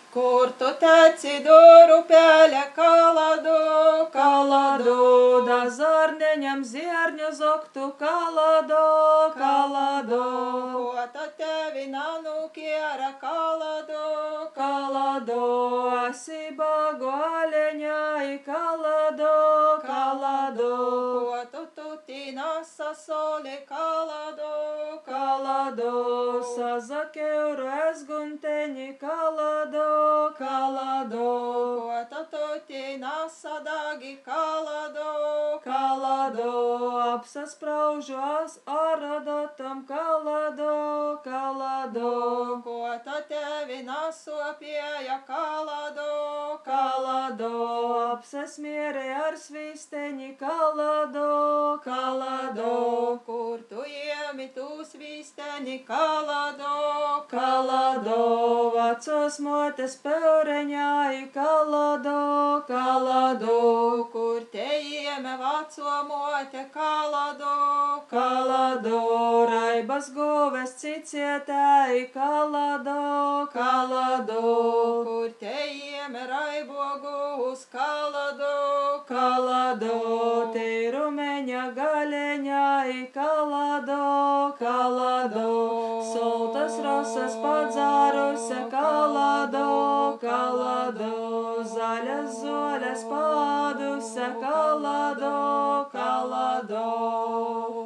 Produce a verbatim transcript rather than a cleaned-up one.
Kur tu teci doru pēļa kaladu, kaladu, da zarneņam zierņu zoktu kalado, kalado, ko ta tevi nanūkiera kaladu, kalado, asibago aleņai kalado, kalado, ko tu tutina sasoli kaladu, kalado, sazakeuru esgunteņi kalado, kalado, ko tu tutina sadagi kaladu, kalado, apsaspraužu as aradotam kalado, kalado, ko ta tevi nasopieja kaladu, kalado, apsasmiere ar svīsteņi kalado, kalado, kur tu iemi tu svīsteņi kaladu, kalado, vecos motes peureņai kalado, kalado, kur te ieme vaco mote kaladu, kalado, raibas goves cicietēji kalado, kalado, kur te ieme raibogus kaladu, kalado, teirumeņa gaļeņai kalado, kalado, soltas rosas padzāruse kalado, kalado, zaļas zoles pāduse kalado, kalado.